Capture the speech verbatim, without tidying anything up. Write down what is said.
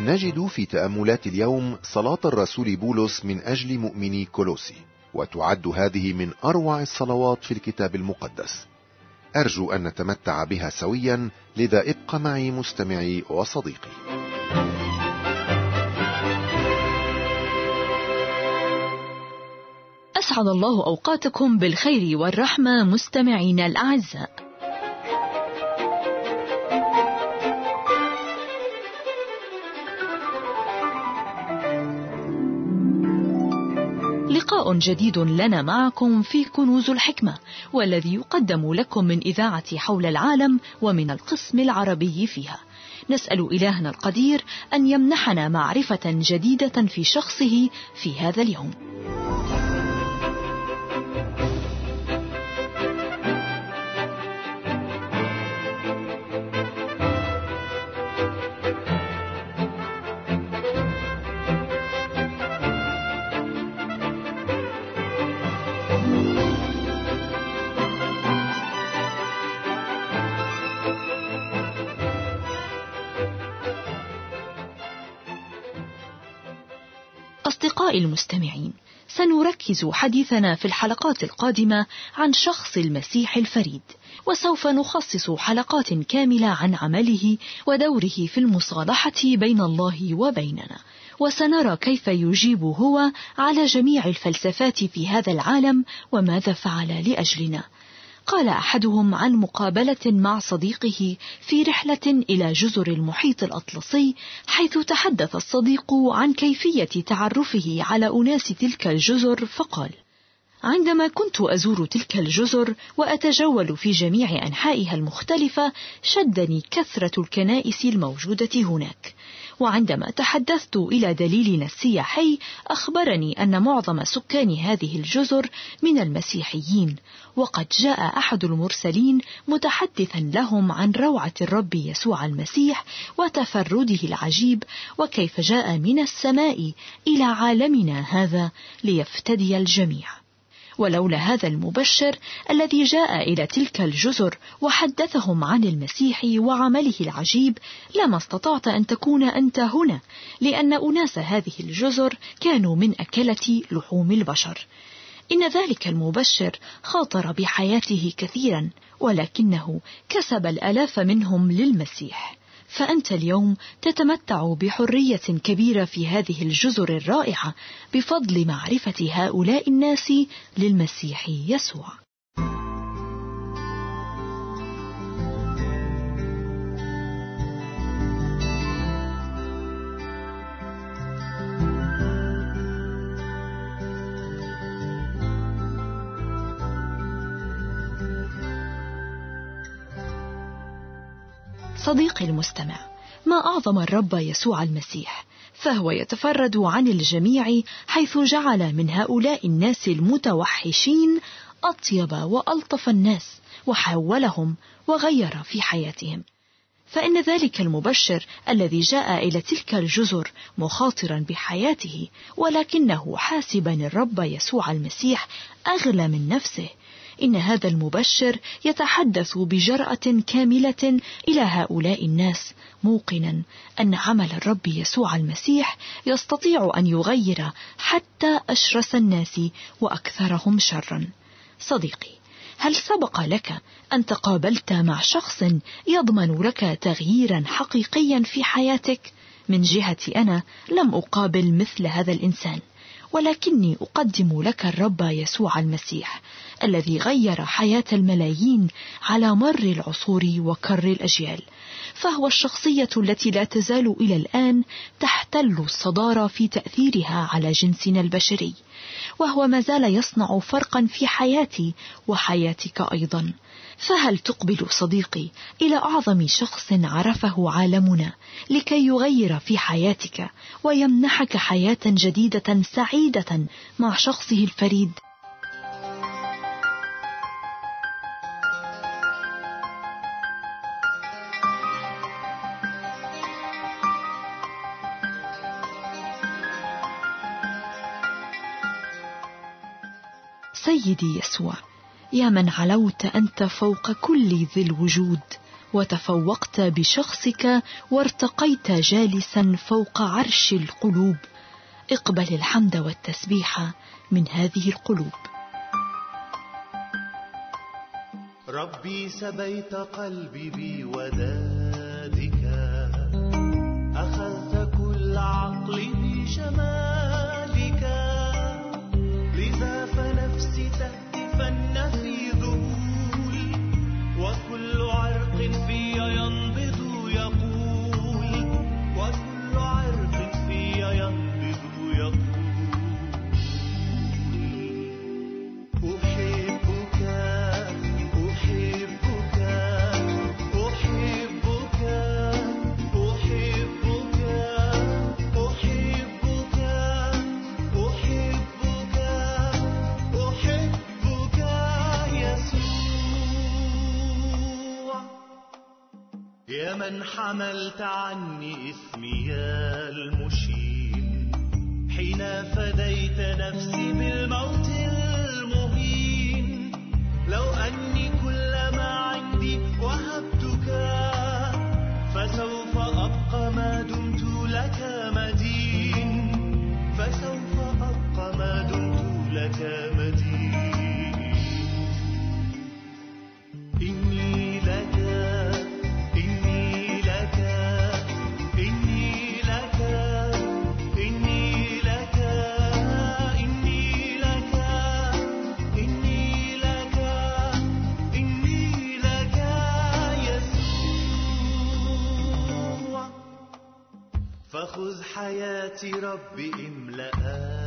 نجد في تأملات اليوم صلاة الرسول بولس من أجل مؤمني كولوسي، وتعد هذه من أروع الصلوات في الكتاب المقدس. أرجو أن نتمتع بها سويا، لذا ابق معي مستمعي وصديقي. أسعد الله أوقاتكم بالخير والرحمة مستمعينا الأعزاء. لقاء جديد لنا معكم في كنوز الحكمة، والذي يقدم لكم من إذاعة حول العالم ومن القسم العربي فيها. نسأل إلهنا القدير أن يمنحنا معرفة جديدة في شخصه في هذا اليوم. أصدقائي المستمعين، سنركز حديثنا في الحلقات القادمة عن شخص المسيح الفريد، وسوف نخصص حلقات كاملة عن عمله ودوره في المصالحة بين الله وبيننا، وسنرى كيف يجيب هو على جميع الفلسفات في هذا العالم وماذا فعل لأجلنا. قال أحدهم عن مقابلة مع صديقه في رحلة إلى جزر المحيط الأطلسي، حيث تحدث الصديق عن كيفية تعرفه على أناس تلك الجزر، فقال: عندما كنت أزور تلك الجزر وأتجول في جميع أنحائها المختلفة، شدني كثرة الكنائس الموجودة هناك، وعندما تحدثت إلى دليلنا السياحي أخبرني أن معظم سكان هذه الجزر من المسيحيين، وقد جاء أحد المرسلين متحدثا لهم عن روعة الرب يسوع المسيح وتفرده العجيب، وكيف جاء من السماء إلى عالمنا هذا ليفتدي الجميع. ولولا هذا المبشر الذي جاء إلى تلك الجزر وحدثهم عن المسيح وعمله العجيب، لما استطعت أن تكون أنت هنا، لأن أناس هذه الجزر كانوا من أكلة لحوم البشر. إن ذلك المبشر خاطر بحياته كثيرا، ولكنه كسب الآلاف منهم للمسيح. فأنت اليوم تتمتع بحرية كبيرة في هذه الجزر الرائعة بفضل معرفة هؤلاء الناس للمسيح يسوع. صديقي المستمع، ما أعظم الرب يسوع المسيح، فهو يتفرد عن الجميع، حيث جعل من هؤلاء الناس المتوحشين أطيب وألطف الناس، وحولهم وغير في حياتهم. فإن ذلك المبشر الذي جاء إلى تلك الجزر مخاطرا بحياته، ولكنه حاسبا الرب يسوع المسيح أغلى من نفسه، إن هذا المبشر يتحدث بجرأة كاملة إلى هؤلاء الناس، موقنا أن عمل الرب يسوع المسيح يستطيع أن يغير حتى أشرس الناس وأكثرهم شرا. صديقي، هل سبق لك أن تقابلت مع شخص يضمن لك تغييرا حقيقيا في حياتك؟ من جهتي أنا لم أقابل مثل هذا الإنسان، ولكني أقدم لك الرب يسوع المسيح الذي غير حياة الملايين على مر العصور وكر الأجيال، فهو الشخصية التي لا تزال إلى الآن تحتل الصدارة في تأثيرها على جنسنا البشري، وهو ما زال يصنع فرقا في حياتي وحياتك أيضا. فهل تقبل صديقي إلى أعظم شخص عرفه عالمنا لكي يغير في حياتك ويمنحك حياة جديدة سعيدة مع شخصه الفريد؟ سيدي يسوع، يا من علوت أنت فوق كل ذي الوجود، وتفوقت بشخصك وارتقيت جالسا فوق عرش القلوب. اقبل الحمد والتسبيح من هذه القلوب. ربي سبيت قلبي بودادك، أخذت كل عقلي بجمالك، لذا فنفسي تهتفن في ذهول، وكل عرق في ينبض يقول، وكل عرق في ينبض يقول أحبك أحبك أحبك أحبك أحبك أحبك أحبك يسوع، يا من حملت عني إثمي المشين، حين فديت نفسي بالموت المهين. لو أني كل ما عندي وهبتك، فسوف أبقى ما دمت لك مدين، فسوف أبقى ما دمت لك مدين. إني لك إني لك إني لك إني لك إني لك إني لك إني لك يسوع، فخذ حياتي ربي املأها